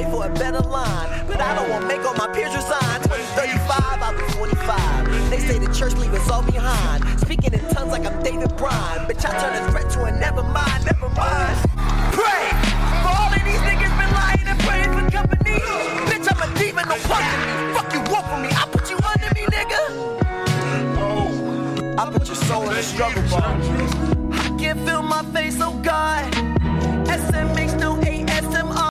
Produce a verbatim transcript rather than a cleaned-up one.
for a better line. But I don't want to make all my peers resign. twenty thirty-five, I'll be forty-five. They say the church leave us all behind. Speaking in tongues like I'm David Bryan. Bitch, I turn a threat to a never mind, never mind. Pray for all of these niggas been lying and praying for company. Bitch, I'm a demon, no punk in me. Fuck you, walk for me, I put you under me, nigga. Oh, I put your soul in the struggle bar. I can't feel my face, oh God. S M makes no